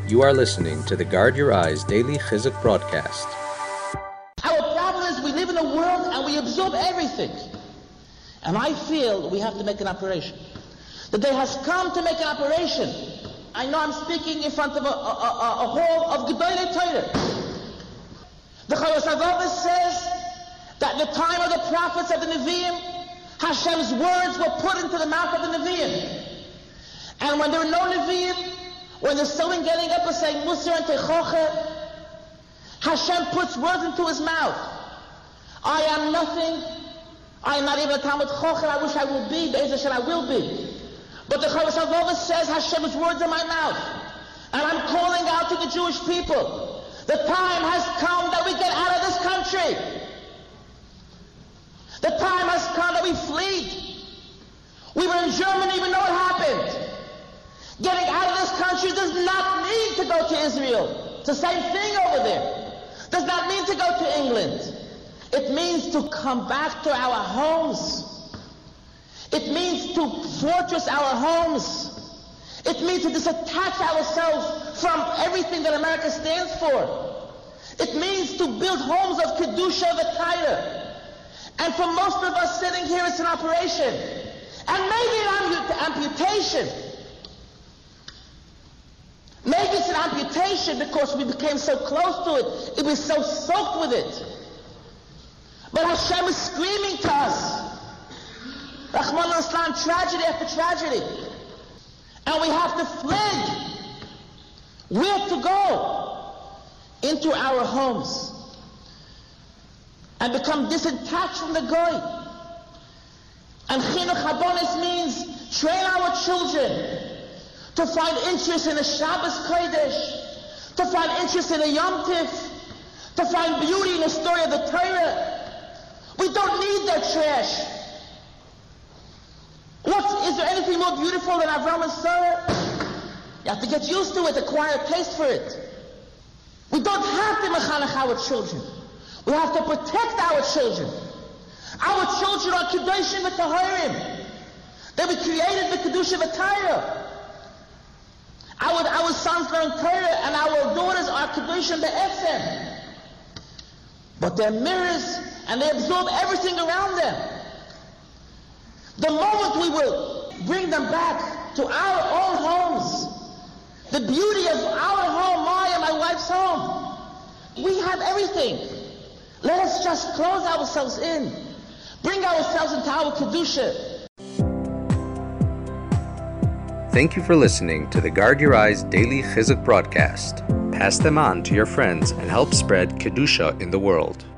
You are listening to the Guard Your Eyes Daily Chizuk broadcast. Our problem is we live in a world and we absorb everything. And I feel we have to make an operation. The day has come to make an operation. I know I'm speaking in front of a hall of Gedolei Torah. The Chovos HaLevavos says that in the time of the prophets of the Nevi'im, Hashem's words were put into the mouth of the Nevi'im. And when there were no Nevi'im, when the someone getting up and saying Musar and Techoche, Hashem puts words into his mouth. I am nothing. I am not even a Talmud Chochem. I wish I would be. Be'ez Hashem, I will be. But the Chovos HaLevavos says Hashem's words in my mouth. And I'm calling out to the Jewish people. The time has come that we get out of this country. The time has come that we flee. We were in Germany, we know what happened. Getting out of this country does not mean to go to Israel. It's the same thing over there. Does not mean to go to England. It means to come back to our homes. It means to fortress our homes. It means to disattach ourselves from everything that America stands for. It means to build homes of Kedusha V'Torah. And for most of us sitting here, it's an operation. And maybe an amputation. Maybe it's an amputation because we became so close to it. It was so soaked with it. But Hashem is screaming to us. Rahman al-Islam, tragedy after tragedy. And we have to flee. Where to go? Into our homes. And become disattached from the Goy. And Chinuch Habonis means train our children to find interest in a Shabbos Kodesh, to find interest in a Yom Tif, to find beauty in the story of the Torah. We don't need their trash. Is there anything more beautiful than Avram and Sarah? You have to get used to it, acquire a taste for it. We don't have to mechanech our children. We have to protect our children. Our children are Kedoshim v'Taharim. They were created with Kedusha v'Torah. Our sons learn Torah and our daughters are Kedoshim v'Etzem. But they're mirrors and they absorb everything around them. The moment we will bring them back to our own homes, the beauty of our home, my wife's home, we have everything. Let us just close ourselves in. Bring ourselves into our Kedusha. Thank you for listening to the Guard Your Eyes Daily Chizuk broadcast. Pass them on to your friends and help spread Kedusha in the world.